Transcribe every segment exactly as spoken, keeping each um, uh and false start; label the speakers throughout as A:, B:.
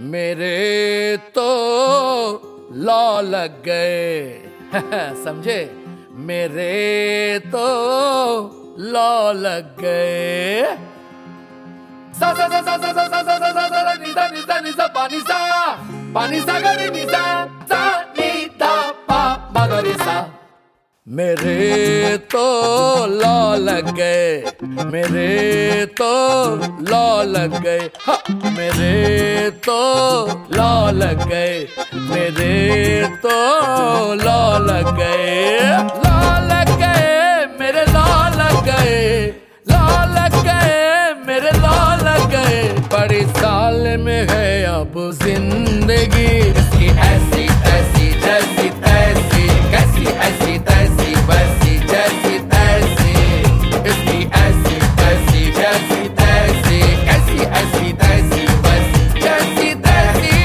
A: मेरे तो लॉ लग गए समझे, मेरे तो लॉ लग गए। सा सा सा सा सा सा सा सा सा सा सा नि सा नि सा नि सा पा नि सा पा नि सा गा रे नि सा सा नि धा पा मा गा रे सा। मेरे तो लॉ लग गए, मेरे तो लॉ लग गए, मेरे तो लॉ लग गए, मेरे तो लॉ लग गए, लॉ लग गए, मेरे लॉ लग गए, लॉ लग गए, मेरे लॉ लग गए। बड़ी साल में है अब जिंदगी इसकी ऐसी ऐसी जैसी तैसी, कैसी ऐसी तैसी वैसी जैसी तैसी, इसकी ऐसी ऐसी जैसी तैसी, कैसी ऐसी तैसी वैसी जैसी तैसी।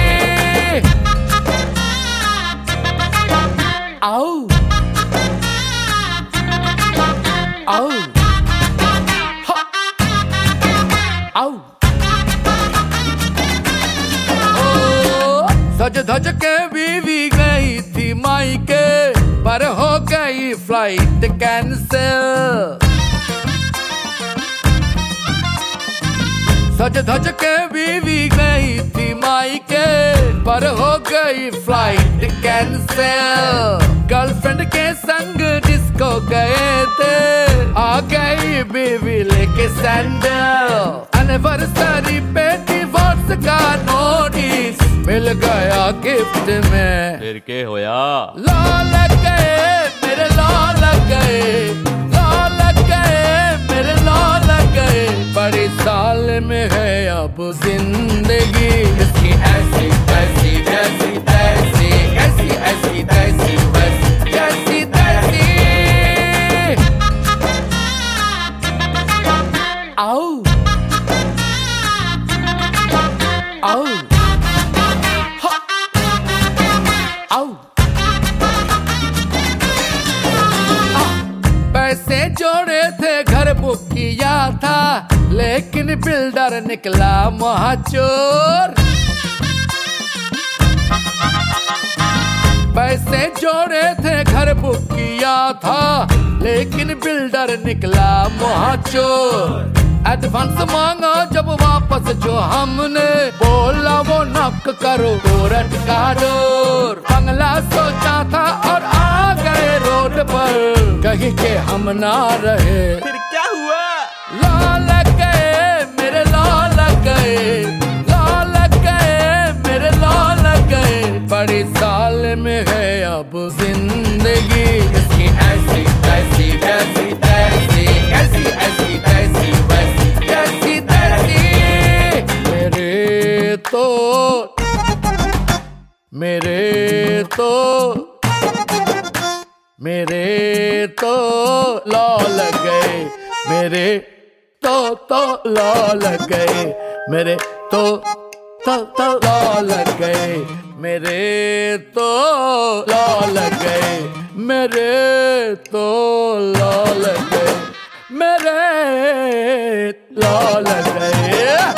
A: आओ आओ आओ सज धज के बीवी गई थी मायके, पर हो गई फ्लाइट कैंसिल। सज धज के बीवी गई थी मायके, पर हो गई फ्लाइट कैंसिल। गर्लफ्रेंड के संग डिस्को गए थे, आ गई बीवी लेके सैंडल। एनिवर्सरी पे डिवोर्स का नोटिस मिल गया गिफ्ट में,
B: फिर के होया?
A: लॉ लग गए, मेरे लॉ लग गए, लॉ लग गए, मेरे लॉ लग गए। बड़ी साल में है अब जिंदगी इसकी ऐसी ऐसी जैसी तैसी, कैसी ऐसी तैसी वैसी जैसी तैसी। आओ आओ पैसे जोड़े थे घर बुक किया था, लेकिन बिल्डर निकला महाचोर। पैसे जोड़े थे घर बुक किया था, लेकिन बिल्डर निकला महाचोर। एडवांस मांगा जब वापस जो हमने, बोला वो नॉक करो कोर्ट का डोर। बंगला सोचा था और आ गए रोड पर, कहीं के हम ना रहे।
B: फिर क्या हुआ?
A: लॉ लग गए, मेरे लॉ लग गए, लॉ लग गए, मेरे लॉ लग गए। बड़ी साल में है अब जिंदगी इसकी ऐसी ऐसी जैसी तैसी, कैसी ऐसी तैसी वैसी जैसी तैसी। मेरे तो मेरे तो मेरे तो लॉ लग गए, मेरे तो तो लॉ लग गए, मेरे तो तो तो लॉ लग गए, मेरे तो लॉ लग गए, मेरे तो लॉ लग गए, मेरे लॉ लग गए।